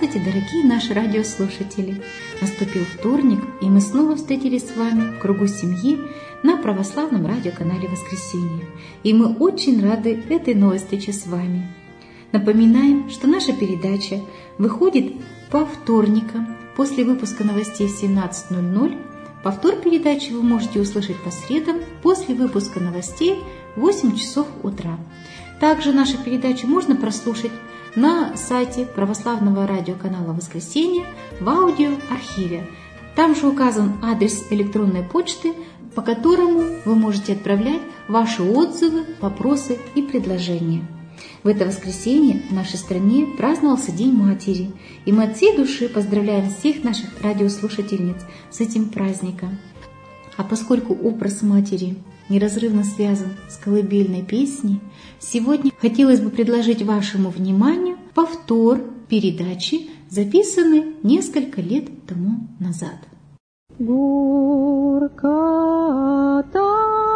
Здравствуйте, дорогие наши радиослушатели! Наступил вторник, и мы снова встретились с вами в кругу семьи на православном радиоканале «Воскресенье». И мы очень рады этой новой встрече с вами. Напоминаем, что наша передача выходит по вторникам после выпуска новостей в 17:00. Повтор передачи вы можете услышать по средам после выпуска новостей в 8 часов утра. Также нашу передачу можно прослушать на сайте православного радиоканала «Воскресенье» в аудиоархиве. Там же указан адрес электронной почты, по которому вы можете отправлять ваши отзывы, вопросы и предложения. В это воскресенье в нашей стране праздновался День Матери, и мы от всей души поздравляем всех наших радиослушательниц с этим праздником. А поскольку образ матери неразрывно связан с колыбельной песней, сегодня хотелось бы предложить вашему вниманию повтор передачи, записанной несколько лет тому назад. Горько-то,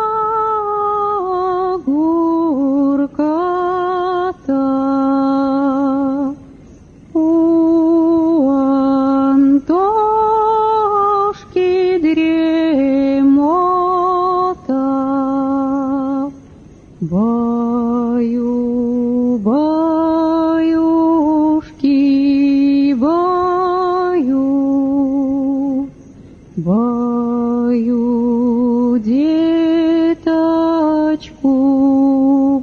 горько-то, у Антошки дремота, баю, баюшки, баю, баю деточку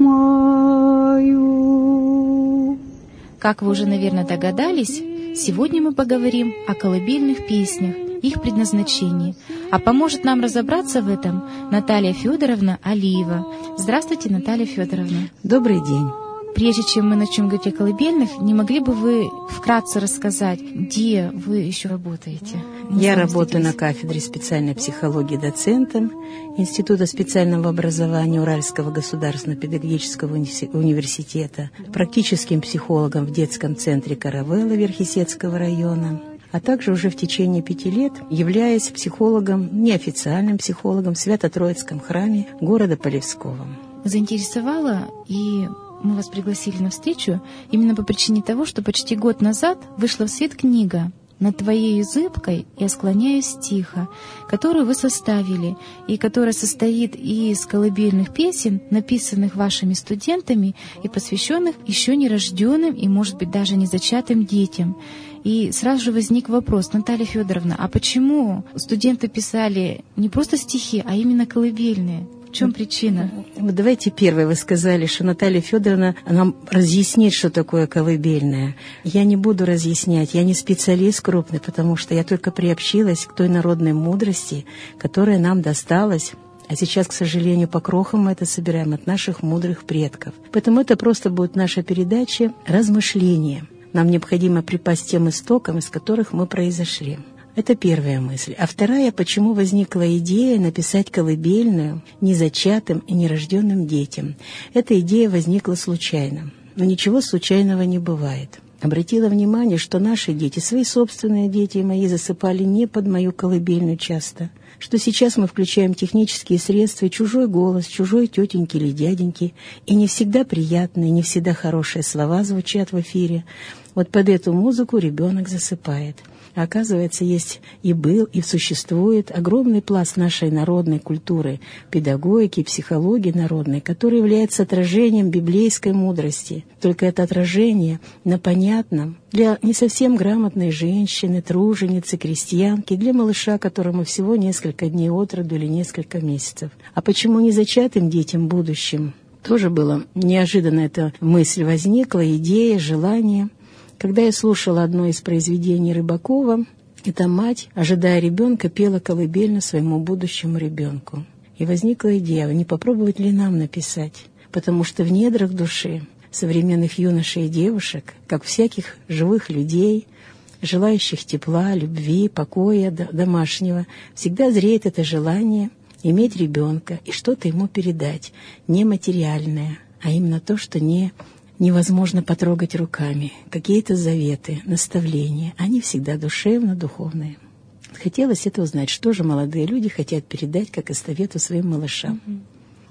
мою. Как вы уже, наверное, догадались, сегодня мы поговорим о колыбельных песнях, их предназначении. А поможет нам разобраться в этом Наталья Федоровна Алиева. Здравствуйте, Наталья Федоровна. Добрый день. Прежде чем мы начнем говорить о колыбельных, не могли бы вы вкратце рассказать, где вы еще работаете? Я работаю на кафедре специальной психологии доцентом Института специального образования Уральского государственного педагогического университета, практическим психологом в детском центре «Каравелла» Верхесецкого района, а также уже в течение 5 лет являюсь психологом, неофициальным психологом в Свято-Троицком храме города Полевского. Заинтересовало, и мы вас пригласили на встречу именно по причине того, что почти год назад вышла в свет книга «Над твоею зыбкой я склоняюсь тихо», которую вы составили, и которая состоит из колыбельных песен, написанных вашими студентами и посвященных еще нерожденным и, может быть, даже незачатым детям. И сразу же возник вопрос: Наталья Федоровна, а почему студенты писали не просто стихи, а именно колыбельные? В чем причина? Давайте первое. Вы сказали, что Наталья Федоровна нам разъяснит, что такое колыбельное. Я не буду разъяснять, я не специалист крупный, потому что я только приобщилась к той народной мудрости, которая нам досталась. А сейчас, к сожалению, по крохам мы это собираем от наших мудрых предков. Поэтому это просто будет наша передача размышления. Нам необходимо припасть тем истокам, из которых мы произошли. Это первая мысль. А вторая, почему возникла идея написать колыбельную незачатым и нерожденным детям. Эта идея возникла случайно. Но ничего случайного не бывает. Обратила внимание, что наши дети, свои собственные дети и мои, засыпали не под мою колыбельную часто. Что сейчас мы включаем технические средства, и чужой голос, чужой тетеньки или дяденьки, и не всегда приятные, не всегда хорошие слова звучат в эфире. Вот под эту музыку ребенок засыпает. А оказывается, есть и был, и существует огромный пласт нашей народной культуры, педагогики, психологии народной, который является отражением библейской мудрости. Только это отражение на понятном для не совсем грамотной женщины, труженицы, крестьянки, для малыша, которому всего несколько дней от роду или несколько месяцев. А почему не зачатым детям будущим? Тоже было неожиданно эта мысль возникла, идея, желание. Когда я слушала одно из произведений Рыбакова, эта мать, ожидая ребенка, пела колыбельную своему будущему ребенку. И возникла идея, не попробовать ли нам написать? Потому что в недрах души современных юношей и девушек, как всяких живых людей, желающих тепла, любви, покоя домашнего, всегда зреет это желание иметь ребенка и что-то ему передать, не материальное, а именно то, что невозможно потрогать руками. Какие-то заветы, наставления, они всегда душевно-духовные. Хотелось это узнать, что же молодые люди хотят передать как эстафету своим малышам.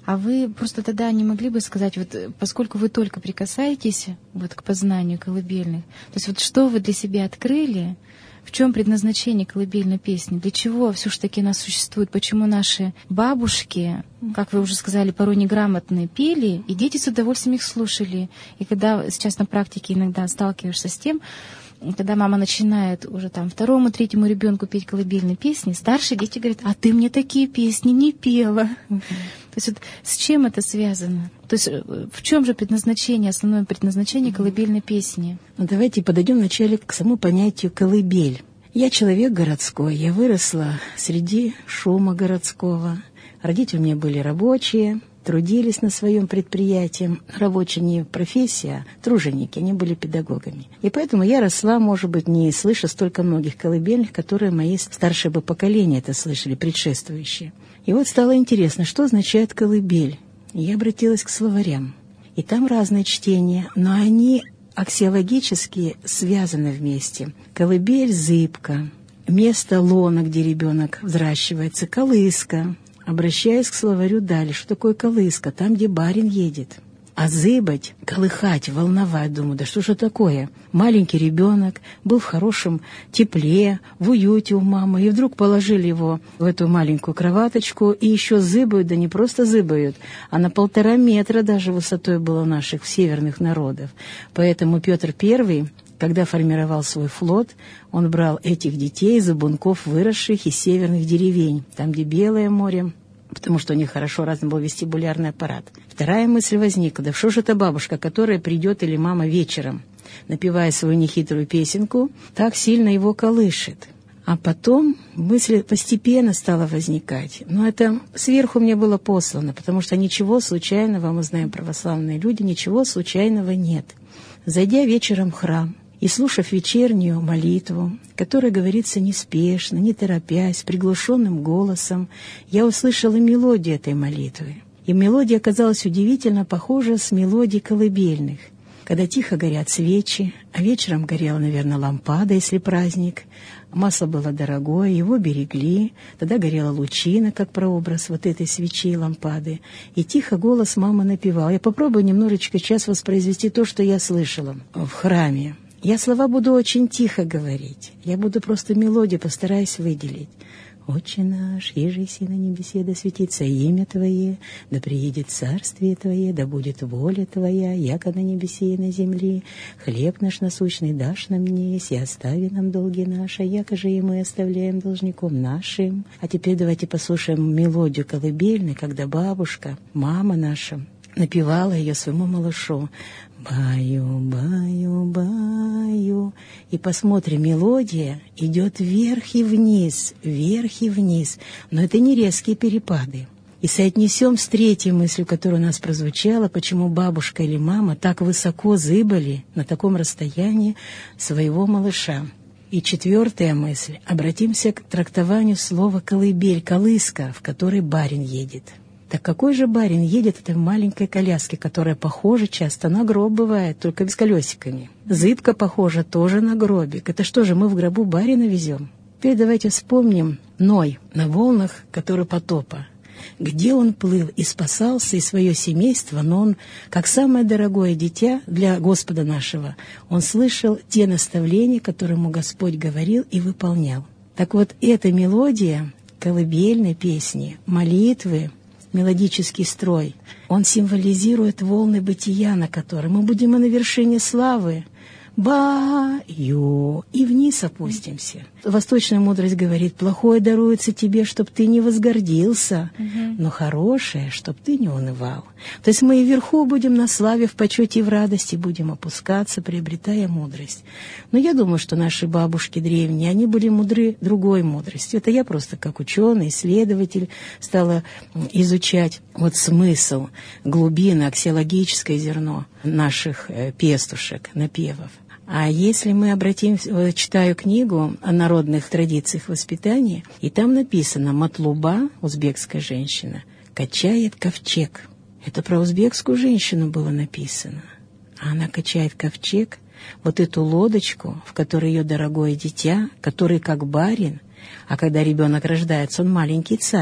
А вы просто тогда не могли бы сказать, вот поскольку вы только прикасаетесь вот к познанию колыбельных, то есть вот что вы для себя открыли, в чем предназначение колыбельной песни, для чего все ж таки она существует, почему наши бабушки, как вы уже сказали, порой неграмотные, пели, и дети с удовольствием их слушали. И когда сейчас на практике иногда сталкиваешься с тем, когда мама начинает уже там 2-му, 3-му ребенку петь колыбельные песни, старшие дети говорят: а ты мне такие песни не пела. То есть вот с чем это связано? То есть в чем же предназначение, основное предназначение колыбельной песни? Ну, давайте подойдем вначале к самому понятию колыбель. Я человек городской, я выросла среди шума городского. Родители у меня были рабочие, трудились на своем предприятии. Рабочие не профессия, а труженики, они были педагогами. И поэтому я росла, может быть, не слыша столько многих колыбельных, которые мои старшие бы поколения это слышали, предшествующие. И вот стало интересно, что означает колыбель. И я обратилась к словарям. И там разные чтения, но они аксиологически связаны вместе. Колыбель — зыбка, место лона, где ребенок взращивается, колыска. Обращаясь к словарю далее, что такое колыска? Там, где барин едет. А зыбать, колыхать, волновать, думаю, да что же такое? Маленький ребенок был в хорошем тепле, в уюте у мамы, и вдруг положили его в эту маленькую кроваточку, и еще зыбают, да не просто зыбают, а на 1,5 метра даже высотой было наших северных народов. Поэтому Петр I, когда формировал свой флот, он брал этих детей, зыбунков, выросших из северных деревень, там, где Белое море, потому что у них хорошо развит был вестибулярный аппарат. Вторая мысль возникла: да что же это бабушка, которая придет, или мама вечером, напевая свою нехитрую песенку, так сильно его колышет? А потом мысль постепенно стала возникать. Но это сверху мне было послано, потому что ничего случайного, мы знаем, православные люди, ничего случайного нет. Зайдя вечером в храм и слушав вечернюю молитву, которая говорится неспешно, не торопясь, приглушенным голосом, я услышала мелодию этой молитвы. И мелодия оказалась удивительно похожа с мелодией колыбельных, когда тихо горят свечи, а вечером горела, наверное, лампада, если праздник. Масло было дорогое, его берегли, тогда горела лучина, как прообраз вот этой свечи и лампады. И тихо голос мамы напевал. Я попробую немножечко сейчас воспроизвести то, что я слышала в храме. Я слова буду очень тихо говорить. Я буду просто мелодию постараюсь выделить. «Отче наш, иже си на небесе, да светится имя Твое, да приедет царствие Твое, да будет воля Твоя, яко на небесе и на земле. Хлеб наш насущный дашь нам днесь, и остави нам долги наши, яко же и мы оставляем должником нашим». А теперь давайте послушаем мелодию колыбельной, когда бабушка, мама наша, напевала ее своему малышу. «Баю, баю, баю». И посмотрим, мелодия идет вверх и вниз, но это не резкие перепады. И соотнесем с третьей мыслью, которая у нас прозвучала, почему бабушка или мама так высоко зыбали на таком расстоянии своего малыша. И четвертая мысль. Обратимся к трактованию слова «колыбель», «колыска», в которой барин едет. Так какой же барин едет в этой маленькой коляске, которая похожа часто на гроб бывает, только без колесиками? Зыбка похожа тоже на гробик. Это что же, мы в гробу барина везем? Теперь давайте вспомним Ной на волнах, который потопа. Где он плыл и спасался, и свое семейство, но он, как самое дорогое дитя для Господа нашего, он слышал те наставления, которые ему Господь говорил и выполнял. Так вот, эта мелодия колыбельной песни, молитвы, мелодический строй, он символизирует волны бытия, на котором мы будем и на вершине славы. Баю, и вниз опустимся. Восточная мудрость говорит: плохое даруется тебе, чтоб ты не возгордился, но хорошее, чтоб ты не унывал. То есть мы и вверху будем на славе, в почете и в радости будем опускаться, приобретая мудрость. Но я думаю, что наши бабушки древние, они были мудры другой мудростью. Это я просто как ученый, исследователь стала изучать вот смысл, глубины, аксиологическое зерно наших пестушек, напевов. А если мы обратимся, читаю книгу о народных традициях воспитания, и там написано: матлуба, узбекская женщина, качает ковчег. Это про узбекскую женщину было написано. А она качает ковчег, вот эту лодочку, в которой ее дорогое дитя, который как барин, а когда ребенок рождается, он маленький царь,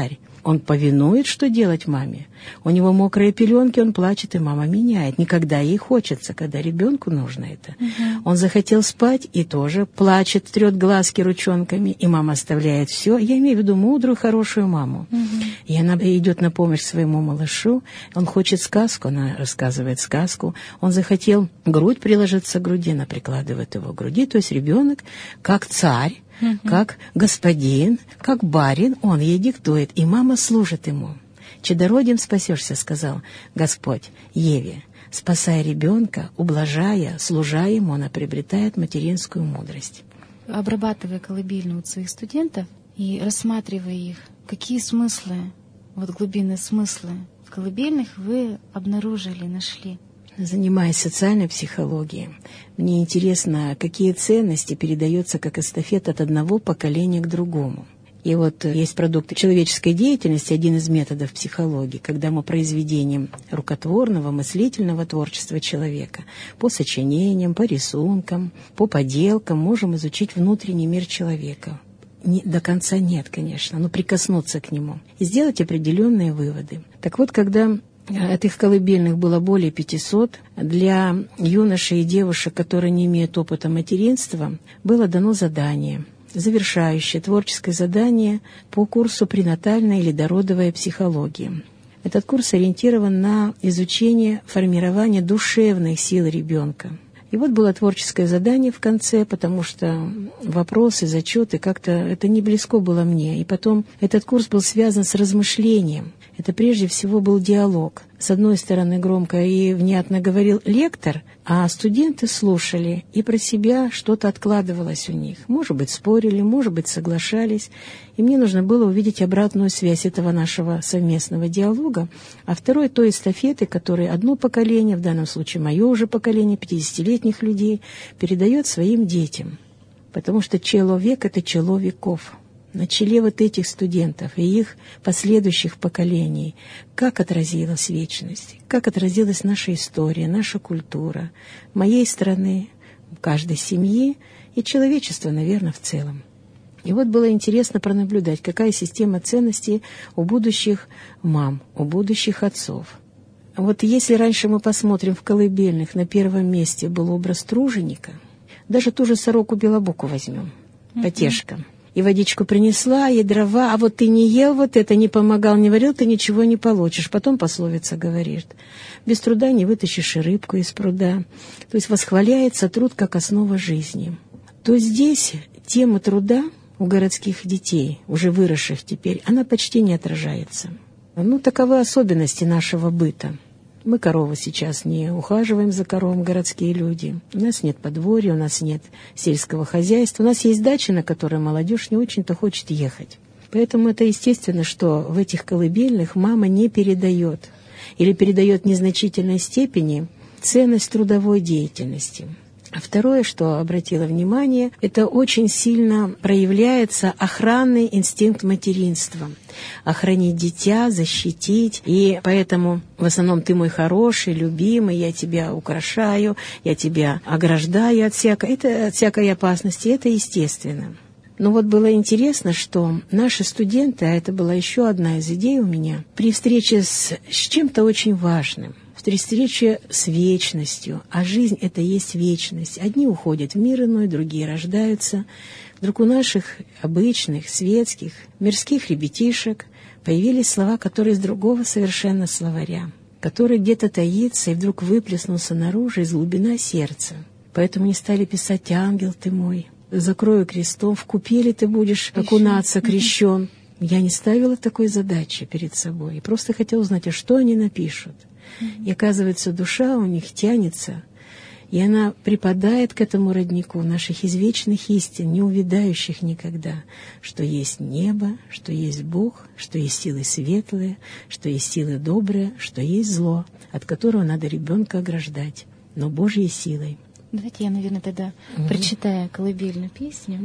Он повинует, что делать маме. У него мокрые пеленки, он плачет, и мама меняет. Никогда ей хочется, когда ребенку нужно это. Он захотел спать и тоже плачет, трет глазки ручонками, и мама оставляет все. Я имею в виду мудрую, хорошую маму. И она идет на помощь своему малышу. Он хочет сказку, она рассказывает сказку. Он захотел грудь приложиться к груди, она прикладывает его к груди. То есть ребенок, как царь, как господин, как барин, он ей диктует, и мама служит ему. «Чадородием спасешься», — сказал Господь Еве. Спасая ребенка, ублажая, служа ему, она приобретает материнскую мудрость. Обрабатывая колыбельные у своих студентов и рассматривая их, какие смыслы, вот глубинные смыслы в колыбельных вы обнаружили, нашли? Занимаясь социальной психологией, мне интересно, какие ценности передаются как эстафета от одного поколения к другому. И вот есть продукты человеческой деятельности, один из методов психологии, когда мы произведением рукотворного, мыслительного творчества человека, по сочинениям, по рисункам, по поделкам можем изучить внутренний мир человека. До конца нет, конечно, но прикоснуться к нему и сделать определенные выводы. Так вот, когда этих колыбельных было более 500. Для юношей и девушек, которые не имеют опыта материнства, было дано задание, завершающее творческое задание по курсу пренатальная или дородовая психология. Этот курс ориентирован на изучение формирования душевных сил ребенка. И вот было творческое задание в конце, потому что вопросы, зачеты, как-то это не близко было мне. И потом этот курс был связан с размышлением. Это прежде всего был диалог. С одной стороны, громко и внятно говорил лектор, а студенты слушали, и про себя что-то откладывалось у них. Может быть, спорили, может быть, соглашались. И мне нужно было увидеть обратную связь этого нашего совместного диалога, а второй той эстафеты, которую одно поколение, в данном случае мое уже поколение, 50-летних людей, передает своим детям. Потому что человек — это чело веков. На челе вот этих студентов и их последующих поколений, как отразилась вечность, как отразилась наша история, наша культура, моей страны, каждой семьи и человечества, наверное, в целом. И вот было интересно пронаблюдать, какая система ценностей у будущих мам, у будущих отцов. Вот если раньше мы посмотрим в колыбельных, на первом месте был образ труженика, даже ту же сороку белобоку возьмем, потешка. И водичку принесла, и дрова, а вот ты не ел вот это, не помогал, не варил, ты ничего не получишь. Потом пословица говорит: без труда не вытащишь и рыбку из пруда. То есть восхваляется труд как основа жизни. То здесь тема труда у городских детей, уже выросших теперь, она почти не отражается. Таковы особенности нашего быта. Мы коровы сейчас не ухаживаем за коровом, городские люди. У нас нет подворья, у нас нет сельского хозяйства. У нас есть дача, на которой молодежь не очень-то хочет ехать. Поэтому это естественно, что в этих колыбельных мама не передает или передает в незначительной степени ценность трудовой деятельности. А второе, что обратила внимание, это очень сильно проявляется охранный инстинкт материнства. Охранить дитя, защитить. И поэтому в основном ты мой хороший, любимый, я тебя украшаю, я тебя ограждаю от всякой опасности. Это естественно. Но вот было интересно, что наши студенты, а это была еще одна из идей у меня, при встрече с чем-то очень важным, при встрече с вечностью, а жизнь — это есть вечность. Одни уходят в мир иной, другие рождаются. Вдруг у наших обычных, светских, мирских ребятишек появились слова, которые из другого совершенно словаря, который где-то таится и вдруг выплеснулся наружу из глубины сердца. Поэтому не стали писать: «Ангел ты мой, закрою крестом, в купели ты будешь окунаться, крещен». Я не ставила такой задачи перед собой и просто хотела узнать, а что они напишут. И оказывается, душа у них тянется, и она припадает к этому роднику наших извечных истин, не увядающих никогда, что есть небо, что есть Бог, что есть силы светлые, что есть силы добрые, что есть зло, от которого надо ребенка ограждать, но Божьей силой. Давайте я, наверное, тогда прочитаю колыбельную песню,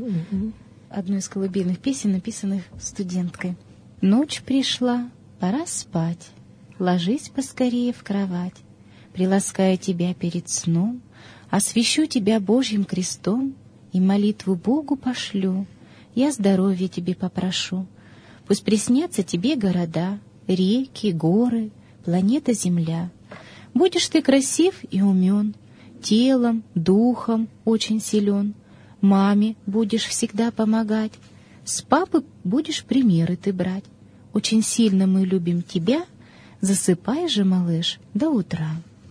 одну из колыбельных песен, написанных студенткой. «Ночь пришла, пора спать. Ложись поскорее в кровать, приласкаю тебя перед сном, освящу тебя Божьим крестом и молитву Богу пошлю. Я здоровья тебе попрошу. Пусть приснятся тебе города, реки, горы, планета Земля. Будешь ты красив и умен, телом, духом очень силен. Маме будешь всегда помогать, с папы будешь примеры ты брать. Очень сильно мы любим тебя, засыпай же, малыш, до утра.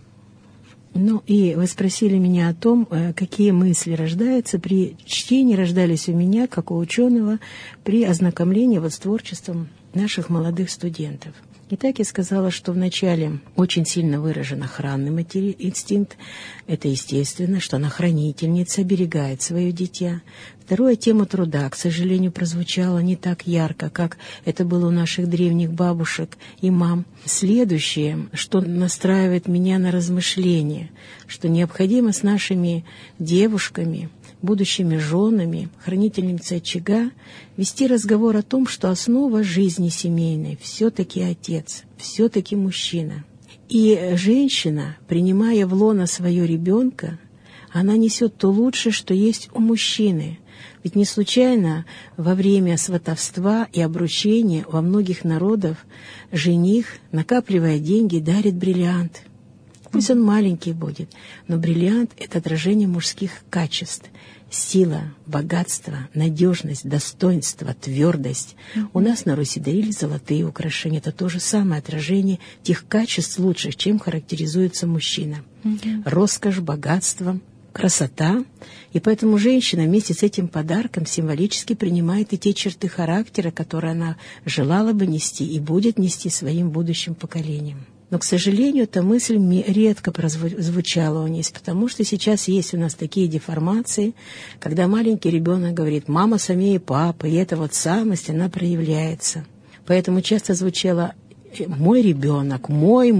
Ну и вы спросили меня о том, какие мысли рождаются при чтении, рождались у меня, как у ученого, при ознакомлении с творчеством наших молодых студентов. Итак, я сказала, что вначале очень сильно выражен охранный инстинкт. Это естественно, что она хранительница, оберегает свое дитя. Второе, тема труда, к сожалению, прозвучала не так ярко, как это было у наших древних бабушек и мам. Следующее, что настраивает меня на размышления, что необходимо с нашими девушками, будущими женами, хранительницей очага, вести разговор о том, что основа жизни семейной все-таки отец, все-таки мужчина. И женщина, принимая в лоно своего ребенка, она несет то лучшее, что есть у мужчины. Ведь не случайно во время сватовства и обручения во многих народах жених, накапливая деньги, дарит бриллиант. Пусть он маленький будет, но бриллиант — это отражение мужских качеств. Сила, богатство, надежность, достоинство, твердость. У нас на Руси дарили золотые украшения. Это то же самое отражение тех качеств лучших, чем характеризуется мужчина. Роскошь, богатство, красота. И поэтому женщина вместе с этим подарком символически принимает и те черты характера, которые она желала бы нести и будет нести своим будущим поколениям. Но, к сожалению, эта мысль редко прозвучала у них, потому что сейчас есть у нас такие деформации, когда маленький ребенок говорит «мама самее папа», и эта вот самость, она проявляется. Поэтому часто звучало «мой ребенок», «мой»,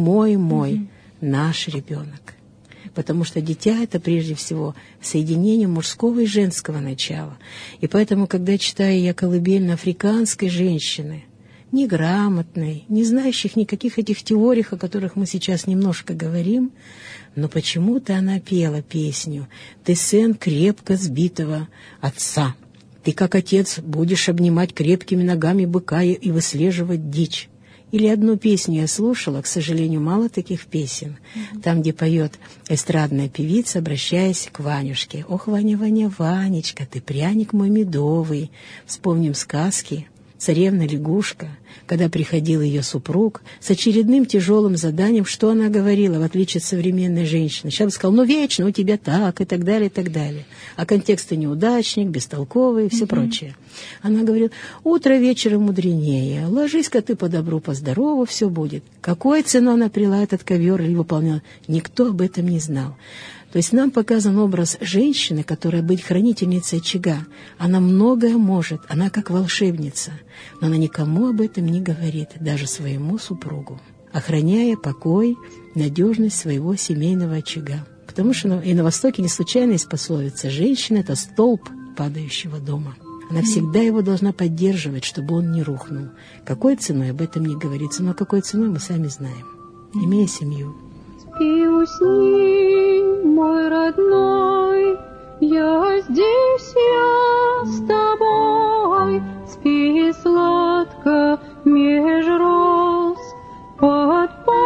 «наш ребенок». Потому что дитя — это прежде всего соединение мужского и женского начала. И поэтому, когда читаю я колыбельную африканской женщины, неграмотной, не знающих никаких этих теорий, о которых мы сейчас немножко говорим, но почему-то она пела песню «Ты сын крепко сбитого отца, ты, как отец, будешь обнимать крепкими ногами быка и выслеживать дичь». Или одну песню я слушала, к сожалению, мало таких песен, там, где поет эстрадная певица, обращаясь к Ванюшке. «Ох, Ваня, Ваня, Ванечка, ты пряник мой медовый». Вспомним сказки «Царевна-лягушка», когда приходил ее супруг с очередным тяжелым заданием, что она говорила, в отличие от современной женщины. Сейчас бы сказала, ну вечно у тебя так, и так далее, и так далее. А контексты неудачник, бестолковый и все прочее. Она говорила, утро вечера мудренее, ложись-ка ты по добру, по здорову, все будет. Какой ценой она прила этот ковер или выполняла, никто об этом не знал. То есть нам показан образ женщины, которая быть хранительницей очага. Она многое может, она как волшебница, но она никому об этом не говорит, даже своему супругу, охраняя покой, надежность своего семейного очага. Потому что и на Востоке не случайно есть пословица «женщина — это столб падающего дома». Она всегда его должна поддерживать, чтобы он не рухнул. Какой ценой об этом не говорится, но какой ценой мы сами знаем, имея семью. И усни, мой родной, я здесь, я с тобой. Спи сладко меж роз, под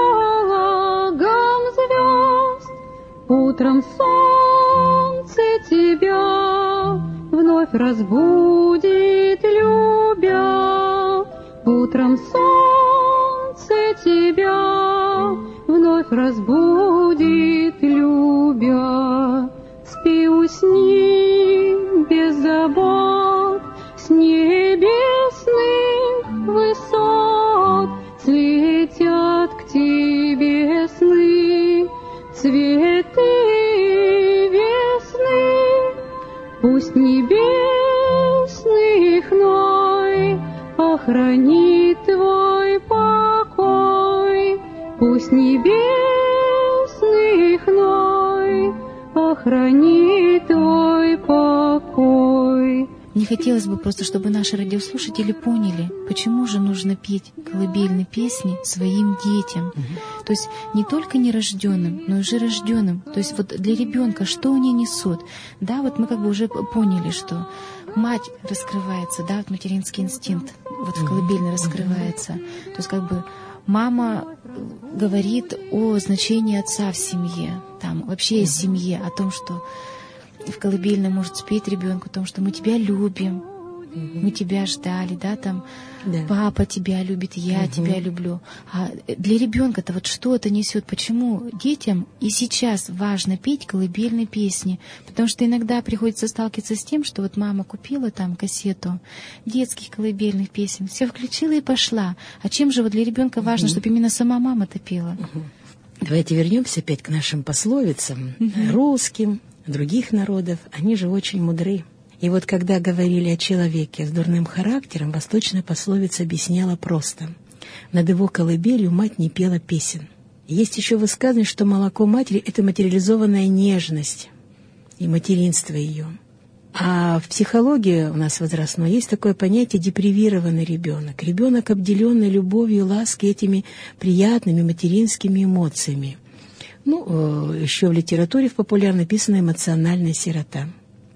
пологом звезд. Утром солнце тебя вновь разбудит, любя. Утром солнце тебя вновь разбудит, любя. Спи, усни без забот, с небесных высот светят к тебе сны, цветы весны. Пусть небесный хной охранит твой покой. Пусть небесный хной охранит твой покой. Мне хотелось бы просто, чтобы наши радиослушатели поняли, почему же нужно петь колыбельные песни своим детям. То есть не только нерожденным, но и уже рожденным. То есть вот для ребенка что они несут? Да, вот мы как бы уже поняли, что как мать раскрывается, да, вот материнский инстинкт вот в колыбельной раскрывается. То есть как бы мама говорит о значении отца в семье, там вообще о семье, о том, что в колыбельной может спеть ребенку, о том, что мы тебя любим, мы тебя ждали, да, там, папа тебя любит, я тебя люблю. А для ребенка-то вот что это несет? Почему детям и сейчас важно петь колыбельные песни? Потому что иногда приходится сталкиваться с тем, что вот мама купила там кассету детских колыбельных песен, все включила и пошла. А чем же вот для ребенка важно, чтобы именно сама мама-то пела? Давайте вернемся опять к нашим пословицам, русским, других народов. Они же очень мудры. И вот когда говорили о человеке с дурным характером, восточная пословица объясняла просто. Над его колыбелью мать не пела песен. Есть еще высказывание, что молоко матери — это материализованная нежность и материнство ее. А в психологии у нас возрастной есть такое понятие депривированный ребенок. Ребенок, обделенный любовью, лаской, этими приятными материнскими эмоциями. Еще в литературе в популярно написано «эмоциональная сирота».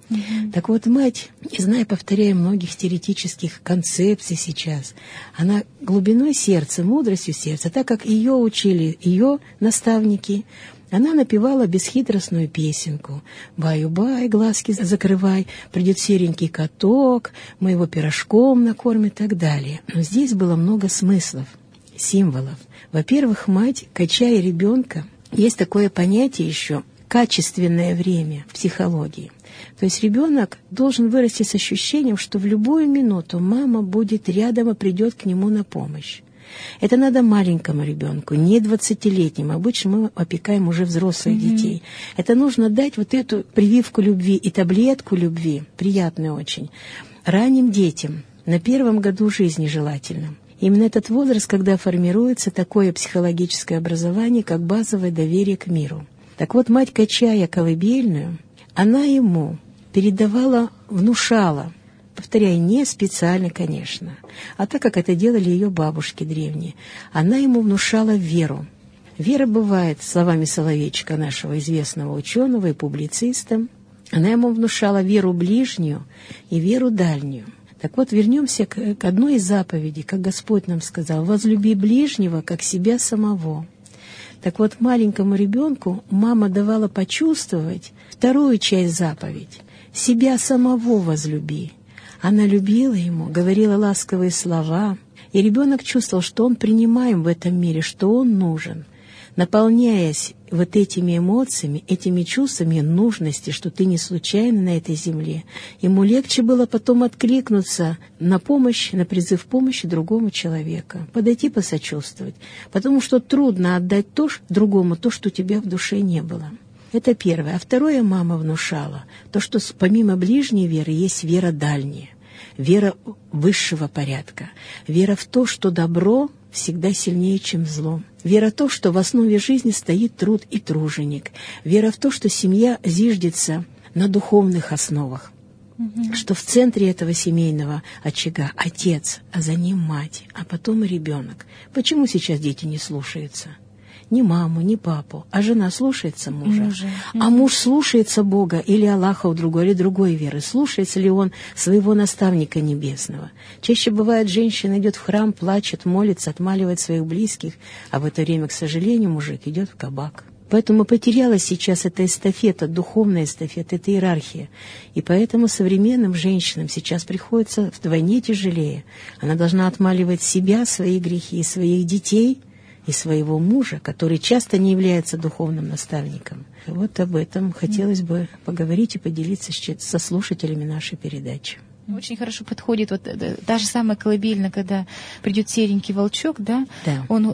Так вот, мать, не зная, повторяя многих теоретических концепций сейчас, она глубиной сердца, мудростью сердца, так как ее учили ее наставники, она напевала бесхитростную песенку. «Баю-бай, глазки закрывай, придет серенький каток, мы его пирожком накормим» и так далее. Но здесь было много смыслов, символов. Во-первых, мать, качая ребенка, есть такое понятие еще качественное время в психологии. То есть ребенок должен вырасти с ощущением, что в любую минуту мама будет рядом и придет к нему на помощь. Это надо маленькому ребенку, не 20-летнему. Обычно мы опекаем уже взрослых детей. Это нужно дать вот эту прививку любви и таблетку любви, приятную очень, ранним детям, на 1-м году жизни желательно. Именно этот возраст, когда формируется такое психологическое образование, как базовое доверие к миру. Так вот, мать, качая колыбельную, она ему передавала, внушала, повторяю, не специально, конечно, а так, как это делали ее бабушки древние, она ему внушала веру. Вера бывает, словами Соловейчика, нашего известного ученого и публициста, она ему внушала веру ближнюю и веру дальнюю. Так вот, вернемся к одной из заповедей, как Господь нам сказал: «Возлюби ближнего, как себя самого». Так вот, маленькому ребенку мама давала почувствовать вторую часть заповедь: «Себя самого возлюби». Она любила ему, говорила ласковые слова, и ребенок чувствовал, что он принимаем в этом мире, что он нужен. Наполняясь вот этими эмоциями, этими чувствами нужности, что ты не случайно на этой земле, ему легче было потом откликнуться на помощь, на призыв помощи другому человеку, подойти посочувствовать, потому что трудно отдать другому то, что у тебя в душе не было. Это первое. А второе, мама внушала то, что помимо ближней веры есть вера дальняя, вера высшего порядка, вера в то, что добро всегда сильнее, чем зло. Вера в то, что в основе жизни стоит труд и труженик. Вера в то, что семья зиждется на духовных основах. Что в центре этого семейного очага отец, а за ним мать, а потом и ребенок. Почему сейчас дети не слушаются? Ни маму, ни папу, а жена слушается мужа. А муж слушается Бога или Аллаха у другой, или другой веры. Слушается ли он своего наставника небесного? Чаще бывает, женщина идет в храм, плачет, молится, отмаливает своих близких, а в это время, к сожалению, мужик идет в кабак. Поэтому потерялась сейчас эта эстафета, духовная эстафета, эта иерархия. И поэтому современным женщинам сейчас приходится вдвойне тяжелее. Она должна отмаливать себя, свои грехи и своих детей, и своего мужа, который часто не является духовным наставником. Вот об этом хотелось бы поговорить и поделиться со слушателями нашей передачи. Очень хорошо подходит вот та же самая колыбельная, когда придет серенький волчок, да? Да. Он,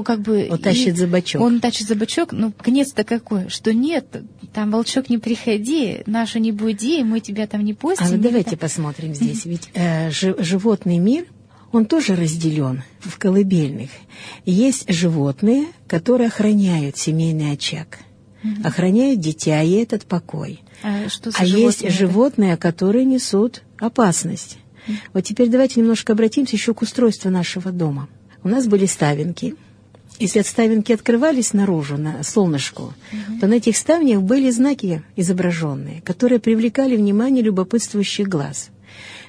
тащит за бочок. Он тащит за бочок, но конец-то какой? Что нет, там волчок не приходи, нашу не буди, мы тебя там не пустим. А вот давайте посмотрим здесь, ведь животный мир, он тоже разделен в колыбельных. Есть животные, которые охраняют семейный очаг, охраняют дитя и этот покой. А есть животные, которые несут опасность. Вот теперь давайте немножко обратимся еще к устройству нашего дома. У нас были ставенки. Если ставенки открывались наружу, на солнышку, то на этих ставнях были знаки изображенные, которые привлекали внимание любопытствующих глаз.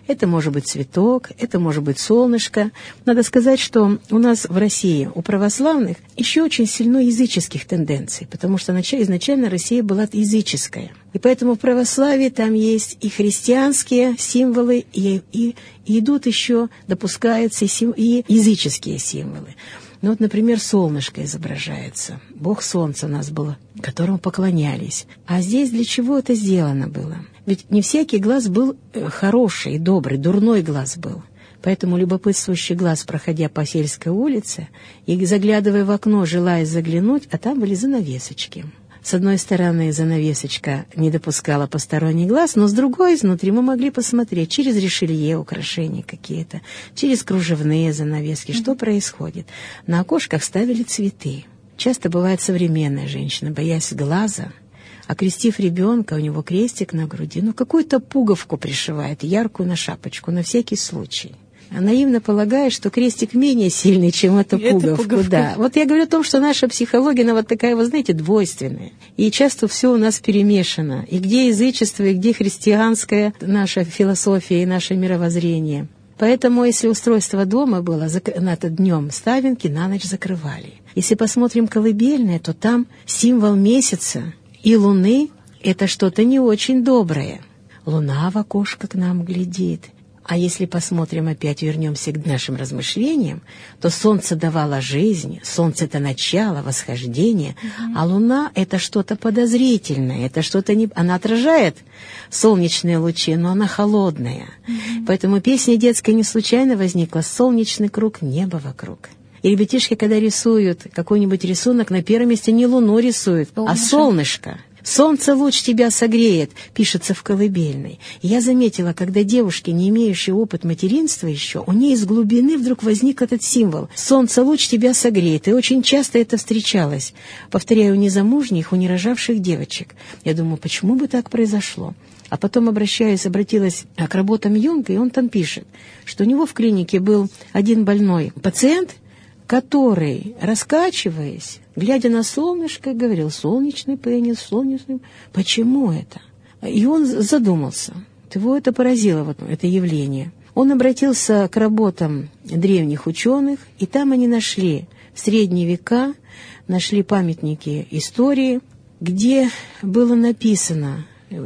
Это может быть цветок, это может быть солнышко. Надо сказать, что у нас в России, у православных, еще очень сильно языческих тенденций, потому что изначально Россия была языческая. И поэтому в православии там есть и христианские символы, и идут еще, допускаются и языческие символы. Ну вот, например, солнышко изображается. Бог солнца у нас был, которому поклонялись. А здесь для чего это сделано было? Ведь не всякий глаз был хороший, добрый, дурной глаз был. Поэтому любопытствующий глаз, проходя по сельской улице и заглядывая в окно, желая заглянуть, а там были занавесочки. С одной стороны, занавесочка не допускала посторонний глаз, но с другой, изнутри мы могли посмотреть через решелье, украшения какие-то, через кружевные занавески, что происходит. На окошках ставили цветы. Часто бывает современная женщина, боясь глаза, окрестив ребенка, у него крестик на груди, какую-то пуговку пришивает, яркую на шапочку, на всякий случай. Наивно полагает, что крестик менее сильный, чем эта пуговка. Да. Вот я говорю о том, что наша психология, она вот такая, вы знаете, двойственная. И часто все у нас перемешано. И где язычество, и где христианская наша философия и наше мировоззрение. Поэтому, если устройство дома было днем ставинки, на ночь закрывали. Если посмотрим колыбельное, то там символ месяца и луны — это что-то не очень доброе. Луна в окошко к нам глядит. А если посмотрим, опять вернемся к нашим размышлениям, то солнце давало жизнь, солнце — это начало, восхождение, а луна — это что-то подозрительное, это что-то она отражает солнечные лучи, но она холодная. Поэтому песня детская не случайно возникла: «Солнечный круг, небо вокруг». И ребятишки, когда рисуют какой-нибудь рисунок, на первом месте не луну рисуют, а солнышко. «Солнце луч тебя согреет», пишется в колыбельной. И я заметила, когда девушки, не имеющие опыт материнства еще, у нее из глубины вдруг возник этот символ: «Солнце луч тебя согреет». И очень часто это встречалось, повторяю, у незамужних, у нерожавших девочек. Я думаю, почему бы так произошло? А потом обратилась к работам Юнга, и он там пишет, что у него в клинике был один больной пациент, который, раскачиваясь, глядя на солнышко, говорил: «Солнечный пенис, солнечный». Почему это? И он задумался. Его это поразило, это явление. Он обратился к работам древних ученых, и там они нашли в средние века, нашли памятники истории, где было написано,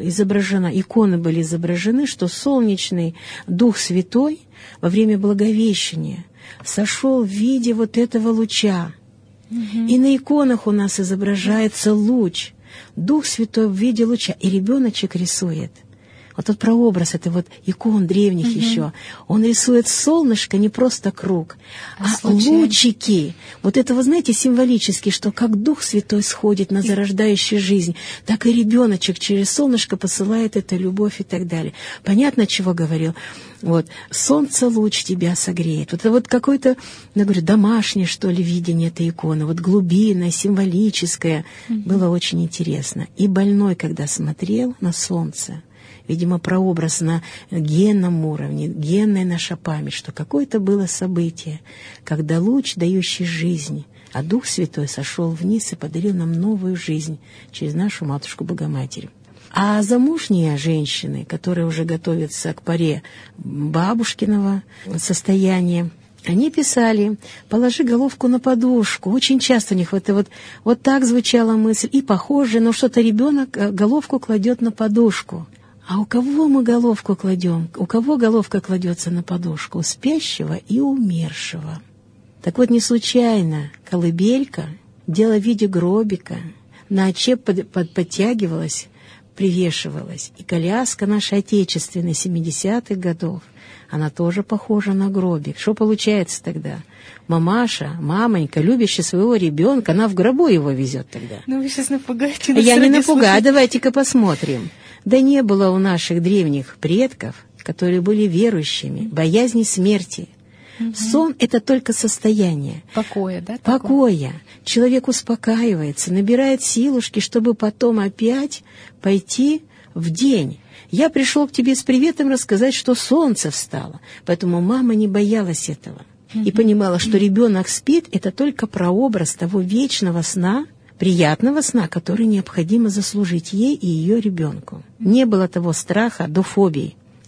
иконы были изображены, что солнечный Дух Святой во время Благовещения сошел в виде вот этого луча. И на иконах у нас изображается луч, Дух Святой в виде луча, и ребеночек рисует. Вот тот прообраз, это вот икон древних еще. Он рисует солнышко, не просто круг, а лучики. Вот это, вы знаете, символически, что как Дух Святой сходит на зарождающую жизнь, так и ребеночек через солнышко посылает эту любовь и так далее. Понятно, чего говорил? Вот, солнце луч тебя согреет. Вот это вот какое-то, я говорю, домашнее, что ли, видение этой иконы. Вот глубинное, символическое. Было очень интересно. И больной, когда смотрел на солнце, видимо, прообраз на генном уровне, генная наша память, что какое-то было событие, когда луч, дающий жизнь, а Дух Святой сошел вниз и подарил нам новую жизнь через нашу Матушку Богоматерь. А замужние женщины, которые уже готовятся к поре бабушкиного состояния, они писали: «Положи головку на подушку». Очень часто у них вот так звучала мысль, и похоже, но что-то ребенок головку кладет на подушку. А у кого мы головку кладем? У кого головка кладется на подушку? У спящего и умершего. Так вот, не случайно колыбелька, дело в виде гробика, на очеп подтягивалась, привешивалась. И коляска наша отечественная 70-х годов, она тоже похожа на гробик. Что получается тогда? Мамаша, мамонька, любящая своего ребенка, она в гробу его везет тогда. Ну вы сейчас напугаете. Я не напугаю, давайте-ка посмотрим. Да не было у наших древних предков, которые были верующими, боязни смерти. Сон — это только состояние. Покоя, да? Покоя. Человек успокаивается, набирает силушки, чтобы потом опять пойти в день. Я пришел к тебе с приветом рассказать, что солнце встало. Поэтому мама не боялась этого. И понимала, что ребенок спит — это только прообраз того вечного сна, приятного сна, который необходимо заслужить ей и ее ребенку. Не было того страха до фобии.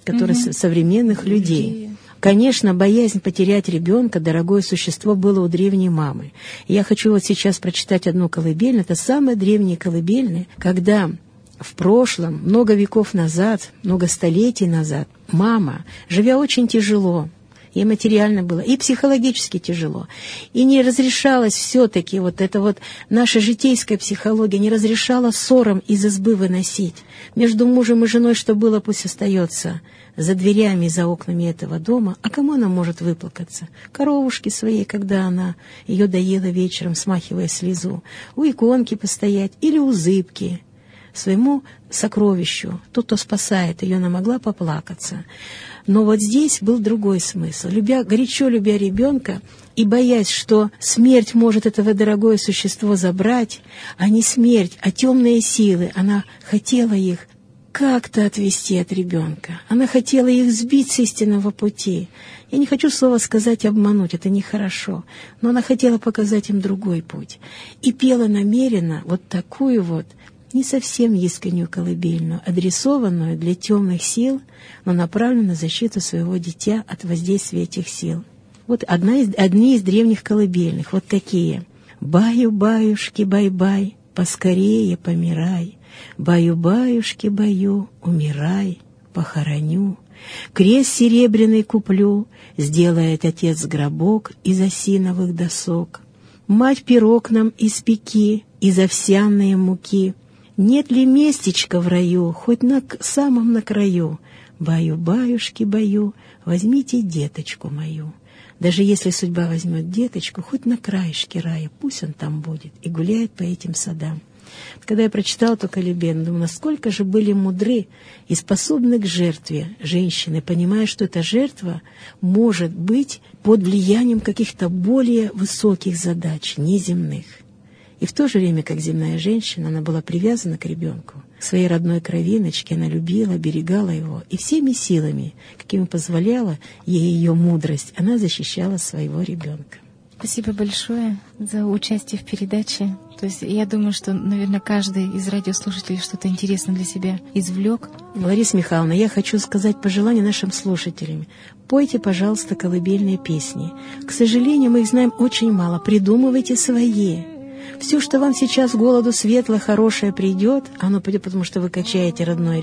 который современных людей. Конечно, боязнь потерять ребенка, дорогое существо, было у древней мамы. И я хочу вот сейчас прочитать одну колыбельную. Это самая древняя колыбельная, когда в прошлом, много веков назад, много столетий назад, мама, живя очень тяжело, и материально было, и психологически тяжело, и не разрешалось все-таки вот это вот наша житейская психология не разрешала ссорам из избы выносить. Между мужем и женой что было, пусть остается за дверями и за окнами этого дома. А кому она может выплакаться? Коровушке своей, когда она ее доела вечером, смахивая слезу, у иконки постоять или у зыбки, своему сокровищу. Тот, кто спасает ее, она могла поплакаться. Но вот здесь был другой смысл. Горячо любя ребенка и боясь, что смерть может этого дорогое существо забрать, а не смерть, а темные силы, она хотела их как-то отвести от ребенка. Она хотела их сбить с истинного пути. Я не хочу слово сказать «обмануть», это нехорошо, но она хотела показать им другой путь. И пела намеренно вот такую вот не совсем искреннюю колыбельную, адресованную для темных сил, но направленную на защиту своего дитя от воздействия этих сил. Вот одни из древних колыбельных, вот такие. «Баю-баюшки, бай-бай, поскорее помирай, баю-баюшки, баю, умирай, похороню. Крест серебряный куплю, сделает отец гробок из осиновых досок. Мать пирог нам испеки из овсяной муки. Нет ли местечка в раю, хоть на самом на краю? Баю-баюшки, баю, возьмите деточку мою. Даже если судьба возьмет деточку, хоть на краешке рая, пусть он там будет и гуляет по этим садам». Когда я прочитала эту колыбельную, думаю, насколько же были мудры и способны к жертве женщины, понимая, что эта жертва может быть под влиянием каких-то более высоких задач, неземных. И в то же время, как земная женщина, она была привязана к ребенку, к своей родной кровиночке, она любила, оберегала его, и всеми силами, какими позволяла ей ее мудрость, она защищала своего ребенка. Спасибо большое за участие в передаче. То есть я думаю, что, наверное, каждый из радиослушателей что-то интересное для себя извлек. Лариса Михайловна, я хочу сказать пожелание нашим слушателям. Пойте, пожалуйста, колыбельные песни. К сожалению, мы их знаем очень мало. Придумывайте свои. Все, что вам сейчас в голову светлое, хорошее придет, оно придет, потому что вы качаете родного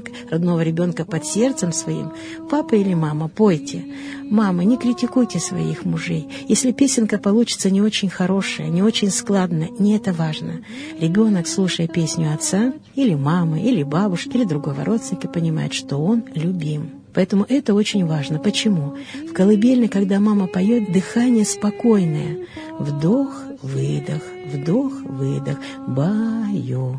ребенка под сердцем своим. Папа или мама, пойте. Мама, не критикуйте своих мужей. Если песенка получится не очень хорошая, не очень складная, не это важно. Ребенок, слушая песню отца, или мамы, или бабушки, или другого родственника, понимает, что он любим. Поэтому это очень важно. Почему? В колыбельной, когда мама поет, дыхание спокойное. Вдох, выдох, вдох-выдох, баю,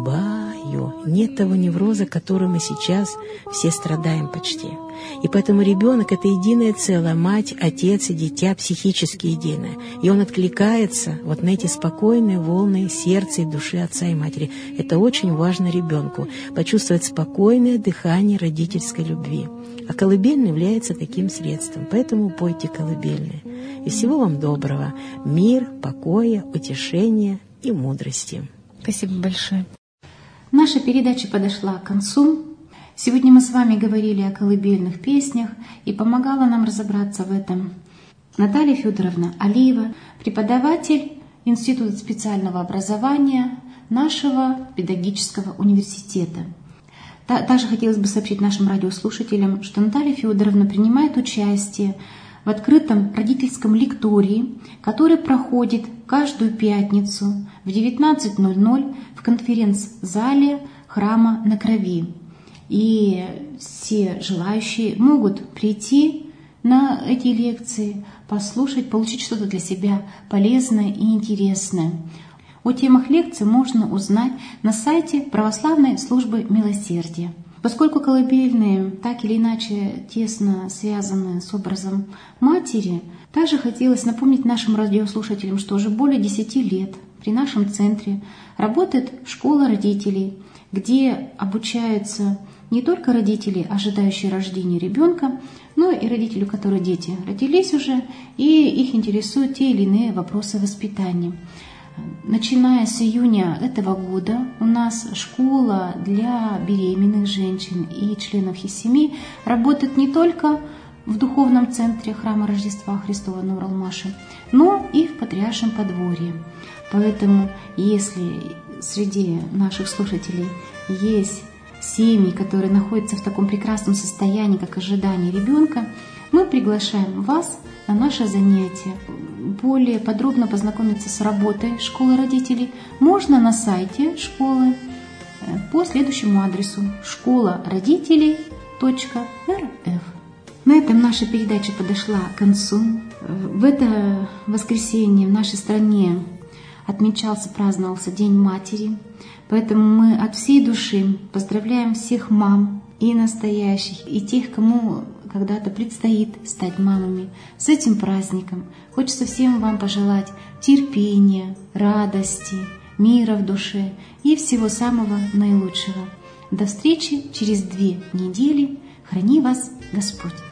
баю. Нет того невроза, которым мы сейчас все страдаем почти. И поэтому ребенок — это единое целое, мать, отец и дитя психически единое. И он откликается вот на эти спокойные волны сердца и души отца и матери. Это очень важно ребенку, почувствовать спокойное дыхание родительской любви. А колыбельная является таким средством. Поэтому пойте колыбельные. И всего вам доброго. Мир, покоя, утешения и мудрости. Спасибо большое. Наша передача подошла к концу. Сегодня мы с вами говорили о колыбельных песнях, и помогала нам разобраться в этом Наталья Федоровна Алиева, преподаватель Института специального образования нашего педагогического университета. Также хотелось бы сообщить нашим радиослушателям, что Наталья Федоровна принимает участие в открытом родительском лектории, который проходит каждую пятницу в 19:00 в конференц-зале храма на Крови. И все желающие могут прийти на эти лекции, послушать, получить что-то для себя полезное и интересное. О темах лекций можно узнать на сайте Православной службы милосердия. Поскольку колыбельные так или иначе тесно связаны с образом матери, также хотелось напомнить нашим радиослушателям, что уже более 10 лет при нашем центре работает школа родителей, где обучаются не только родители, ожидающие рождения ребенка, но и родители, у которых дети родились уже, и их интересуют те или иные вопросы воспитания. Начиная с июня этого года у нас школа для беременных женщин и членов их семей работает не только в духовном центре храма Рождества Христова на Уралмаше, но и в Патриаршем подворье. Поэтому, если среди наших слушателей есть семьи, которые находятся в таком прекрасном состоянии, как ожидание ребенка, мы приглашаем вас на наше занятие. Более подробно познакомиться с работой школы родителей можно на сайте школы по следующему адресу: школародителей.рф. На этом наша передача подошла к концу. В это воскресенье в нашей стране праздновался День Матери. Поэтому мы от всей души поздравляем всех мам, и настоящих, и тех, кому когда-то предстоит стать мамами, с этим праздником. Хочется всем вам пожелать терпения, радости, мира в душе и всего самого наилучшего. До встречи через 2 недели. Храни вас Господь!